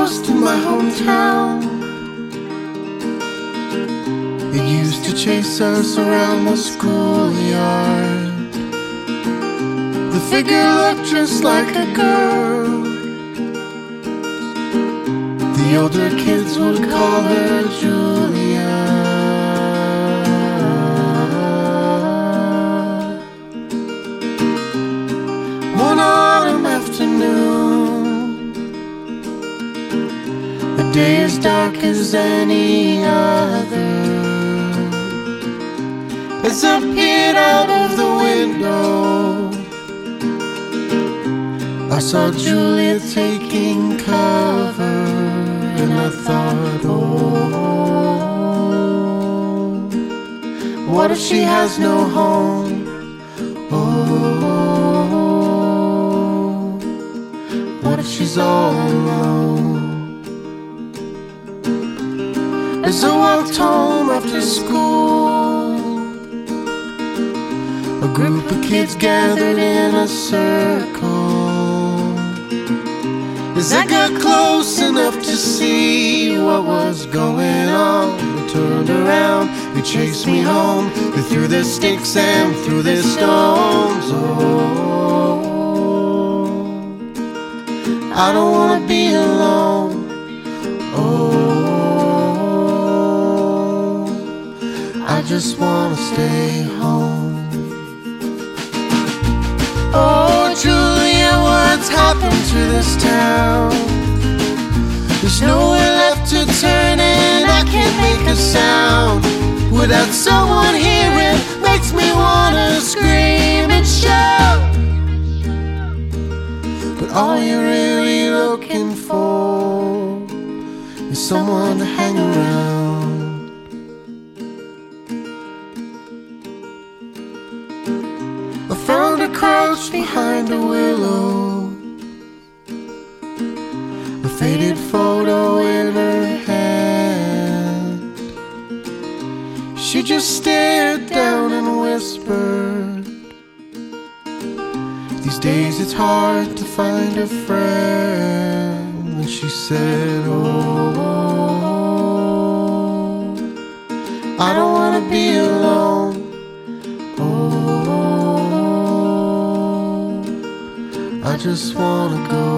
ghost in my hometown. It used to chase us around the schoolyard. The figure looked just like a girl. The older kids would call her Julia. One autumn afternoon, the day as dark as any other, as I peered out of the window, I saw Julia taking cover, and I thought, oh, what if she has no home? Oh, what if she's all alone? As I walked home after school, a group of kids gathered in a circle. As I got close enough to see what was going on, they turned around, they chased me home. They threw their sticks and threw their stones. Oh, I don't wanna be alone. Oh, I just wanna stay home. Oh, Julia, what's happened to this town? There's nowhere left to turn and I can't make a sound. Without someone here, it makes me wanna scream and shout. But all you're really looking for is someone to hang around. I found her crouched behind a willow, a faded photo in her hand. She just stared down and whispered, these days it's hard to find a friend. And she said, oh, I don't wanna be alone. Oh, I just wanna go